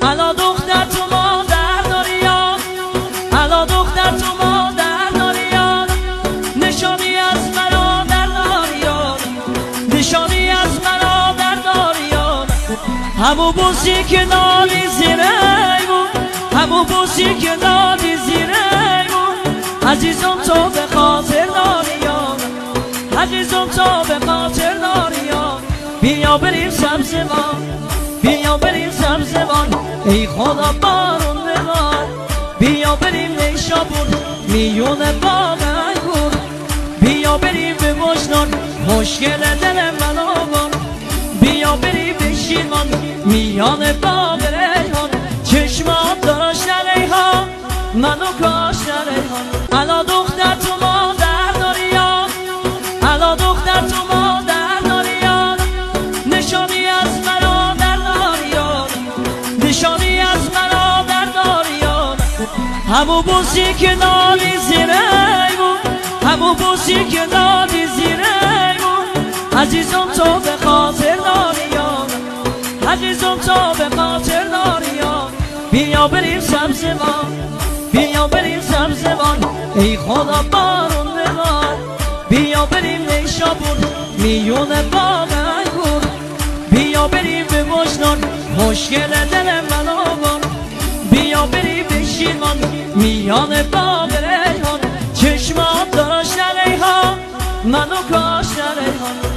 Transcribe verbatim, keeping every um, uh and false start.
الا دختر تو مادر داری یاد، الا دختر تو مادر داری یاد، نشانی از برادر داری یاد، نشانی از برادر داری یاد. همون بوسی که دادی زیر ایمون، همون بوسی که دادی زیر ایمون، عزیزم تو به خاطر داری یاد، عزیزم تو به خاطر داری یاد. بیا بریم سبزوان، بیا بریم سبزوان، ای خدا بارون ببار. بیا بریم نیشابور میون باغ انگور، بیا بریم به وجدان مشکل دل من آور. بیا بریم به شیرمان میان باغ ریحان، چشمات داشت ریحان منو کاشت ریحان. الا دختر تو مادر داری یاد، الا دختر تو مادر داری یاد، نشانی از برادر داری یاد، نشانی از برادر داری یاد. همون بوسی که دادی زیر ایمون، همون بوسی که دادی زیر ایمون، عزیزم تو به خاطر داری یاد، عزیزم تو به خاطر داری یاد. بیا بریم سبزوان، بیا بریم سبزوان، ای خدا بارون ببار. بیا بریم نیشابور میون باغ انگور، بیا بریم به وجدان مشکل دل من آور. بیا بریم به شیرمان میان باغ ریحان، چشمات داشت ریحان منو کاشت ریحان.